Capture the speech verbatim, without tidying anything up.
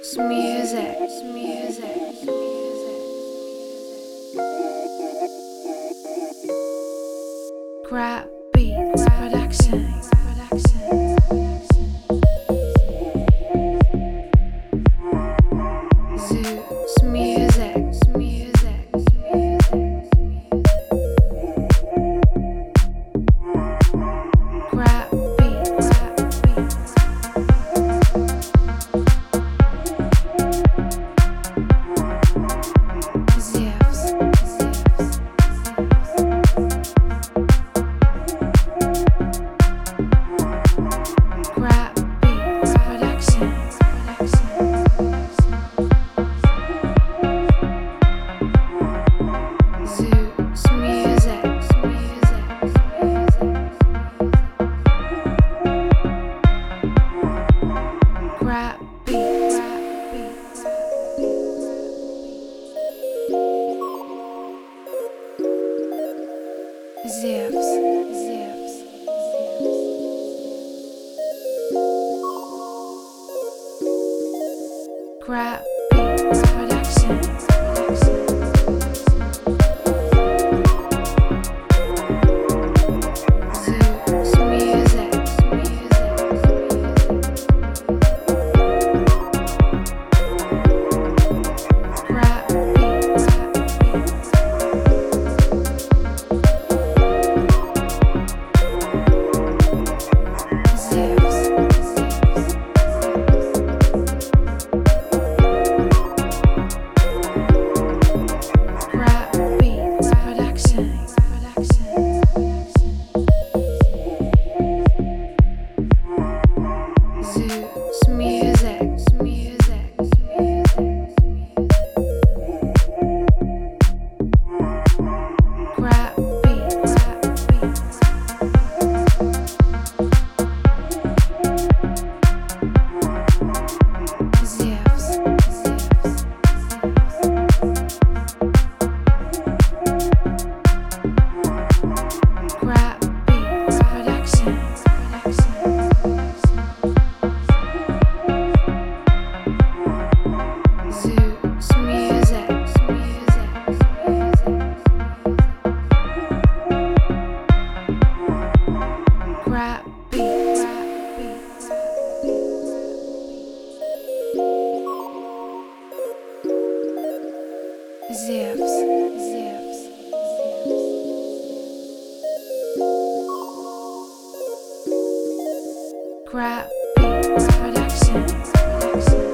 music, music, music. Crap beats production, production. Zeus music, music, music. Crap beats, crap beats. Zeus, Zeus. Crap beats production, production. Zeus music, music, music. Crap beats, crap beats. Zeus, Zeus, Zeus. Crap beats production, production. Zeus music, music. Crap beats, crap beats. Zeus, Zeus. Crap beats production, production. Zeus music, music, music. Crap beats, crap beats. Zeus, Zeus. Crap beats production, production. Zeus music, music, music. Crap beats, crap beats. Zeus, Zeus, Zeus. Crap beats production, production.